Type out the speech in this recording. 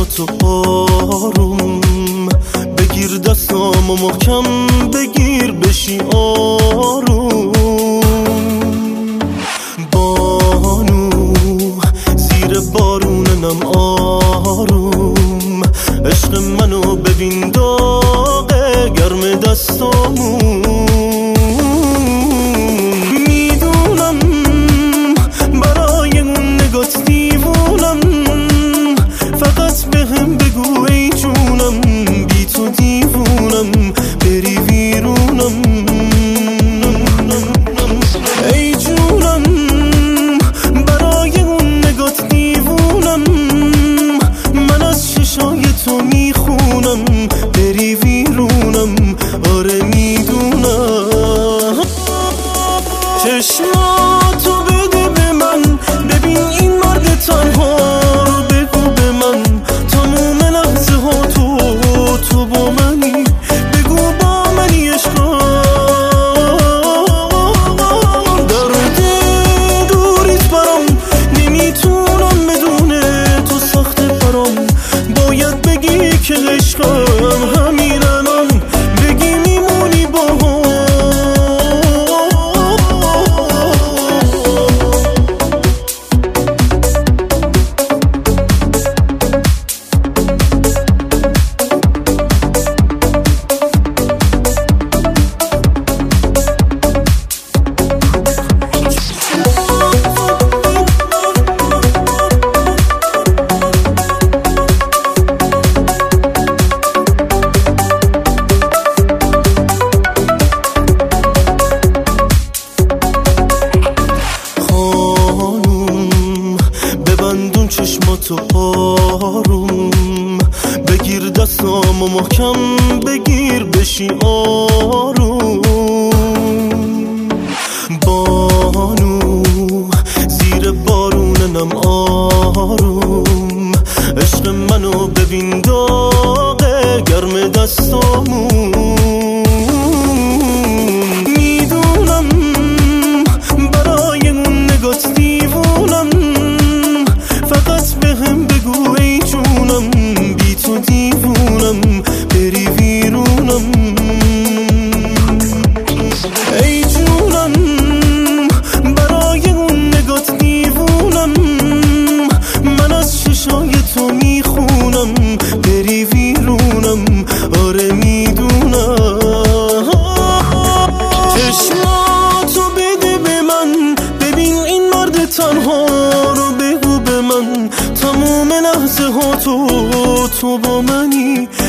چشماتو آروم بگیر، دستامو محکم بگیر، بشی آروم. بانو زیر بارونم آروم، عشق منو ببین داغه گرم دستامون. میدونم برای اون نگات دیوونم، فقط بهم بگو ای جونم، بی تو دیوونم، بری ویرونم. ای جونم برای اون نگات دیوونم، من از چشای تو میخونم، بری ویرونم. آره میدونم. چشماتو بده به من، ببین این مرد تنها رو بگو به من، تموم لحظه ها تو با منی، بگو با منی عشقا. درد دوریت برام نمیتونم بدون تو سخت برام، باید بگی که عشقم همین الان، بگی میمونی با هم. ببندون چشماتو آروم بگیر، دستامو محکم بگیر، بشی آروم. بانو زیر بارونم آروم، عشق منو ببین داغه گرم دستامون. میدونم برای اون نگات دیوونم، فقط بهم بگو ای جونم، بی تو دیوونم، بری ویرونم. ای جونم برای اون نگات دیوونم، من از چشای تو میخونم، بری ویرونم. آره میدونم. چشماتو بده به من، ببین این مرد تنها رو بگو به من، تموم لحظه ها تو با منی،